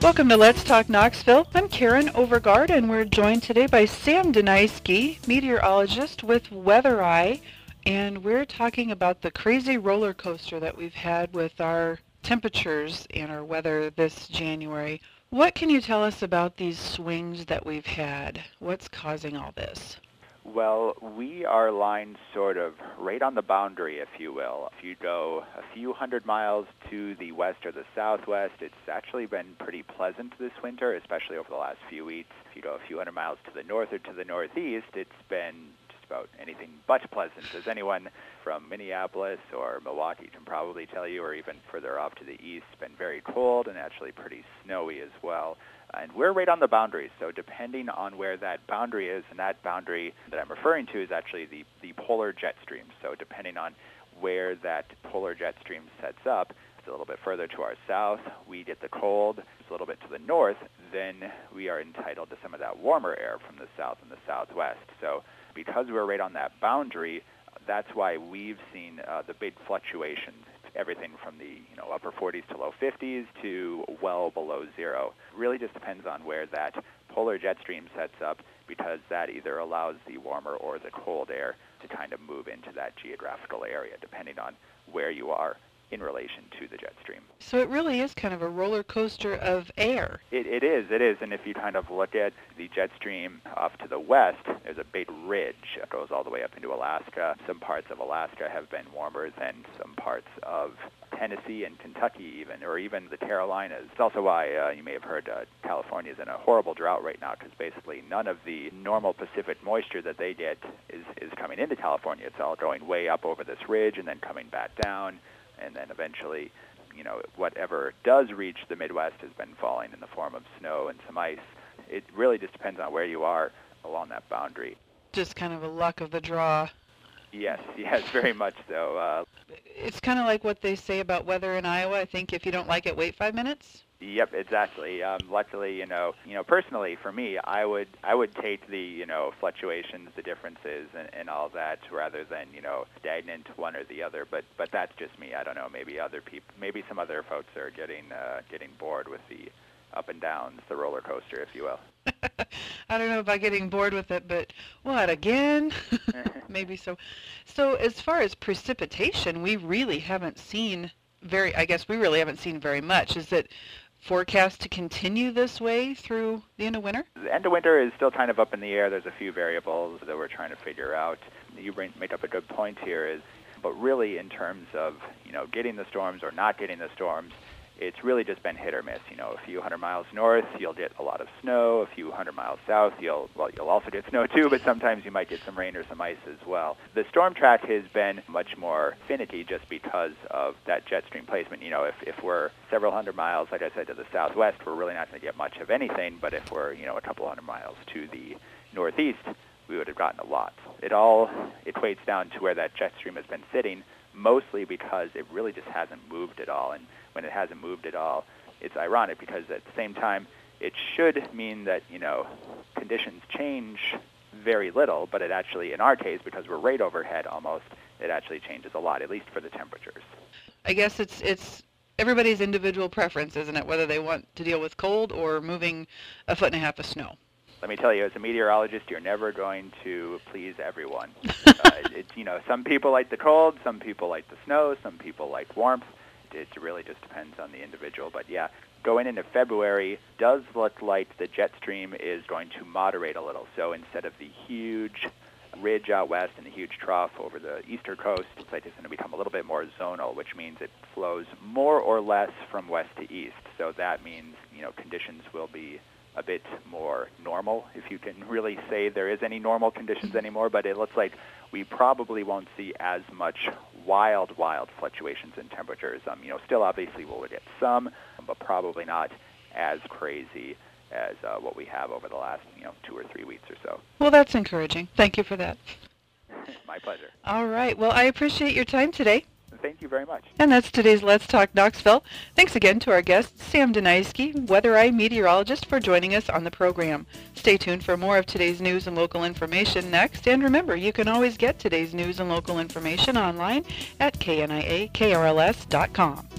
Welcome to Let's Talk Knoxville. I'm Karen Overgard, and we're joined today by Sam Deniski, meteorologist with Weather Eye, and we're talking about the crazy roller coaster that we've had with our temperatures and our weather this January. What can you tell us about these swings that we've had? What's causing all this? Well, we are lined sort of right on the boundary, if you will. If you go a few hundred miles to the west or the southwest, it's actually been pretty pleasant this winter, especially over the last few weeks. If you go a few hundred miles to the north or to the northeast, it's been just about anything but pleasant, as anyone from Minneapolis or Milwaukee can probably tell you, or even further off to the east. It's been very cold and actually pretty snowy as well. And we're right on the boundary, so depending on where that boundary is, and that boundary that I'm referring to is actually the polar jet stream. So depending on where that polar jet stream sets up, it's a little bit further to our south, we get the cold. It's a little bit to the north, then we are entitled to some of that warmer air from the south and the southwest. So because we're right on that boundary, that's why we've seen the big fluctuations. Everything from the upper 40s to low 50s to well below zero. Really just depends on where that polar jet stream sets up, because that either allows the warmer or the cold air to kind of move into that geographical area, depending on where you are in relation to the jet stream. So it really is kind of a roller coaster of air. It is. And if you kind of look at the jet stream off to the west, there's a big ridge that goes all the way up into Alaska. Some parts of Alaska have been warmer than some parts of Tennessee and Kentucky even, or even the Carolinas. It's also why you may have heard California is in a horrible drought right now, because basically none of the normal Pacific moisture that they get is coming into California. It's all going way up over this ridge and then coming back down. And then eventually, whatever does reach the Midwest has been falling in the form of snow and some ice. It really just depends on where you are along that boundary. Just kind of a luck of the draw. Yes, very much so. It's kind of like what they say about weather in Iowa. I think if you don't like it, wait 5 minutes. Yep, exactly. Luckily, personally for me, I would take the fluctuations, the differences, and all that, rather than stagnant one or the other. But that's just me. I don't know. Maybe other people, maybe some other folks are getting bored with the up and downs, the roller coaster, if you will. I don't know about getting bored with it, but what, again? Maybe so. So as far as precipitation, we really haven't seen very much. Is it forecast to continue this way through the end of winter? The end of winter is still kind of up in the air. There's a few variables that we're trying to figure out. You make up a good point here, but really in terms of getting the storms or not getting the storms, it's really just been hit or miss. A few hundred miles north, you'll get a lot of snow. A few hundred miles south, you'll also get snow too, but sometimes you might get some rain or some ice as well. The storm track has been much more finicky just because of that jet stream placement. If we're several hundred miles, like I said, to the southwest, we're really not going to get much of anything. But if we're a couple hundred miles to the northeast, we would have gotten a lot. It all equates down to where that jet stream has been sitting, mostly because it really just hasn't moved at all. And when it hasn't moved at all, it's ironic, because at the same time, it should mean that, conditions change very little, but it actually, in our case, because we're right overhead almost, it actually changes a lot, at least for the temperatures. I guess it's everybody's individual preference, isn't it, whether they want to deal with cold or moving a foot and a half of snow? Let me tell you, as a meteorologist, you're never going to please everyone. Some people like the cold, some people like the snow, some people like warmth. It really just depends on the individual. But yeah, going into February does look like the jet stream is going to moderate a little. So instead of the huge ridge out west and the huge trough over the eastern coast, it's like it's going to become a little bit more zonal, which means it flows more or less from west to east. So that means, conditions will be a bit more normal, if you can really say there is any normal conditions anymore. But it looks like we probably won't see as much wild fluctuations in temperatures. Still obviously we'll get some, but probably not as crazy as what we have over the last 2 or 3 weeks or so. Well, that's encouraging. Thank you for that. My pleasure. All right. Well, I appreciate your time today. Thank you very much. And that's today's Let's Talk Knoxville. Thanks again to our guest, Sam Deniski, Weather Eye meteorologist, for joining us on the program. Stay tuned for more of today's news and local information next. And remember, you can always get today's news and local information online at kniakrls.com.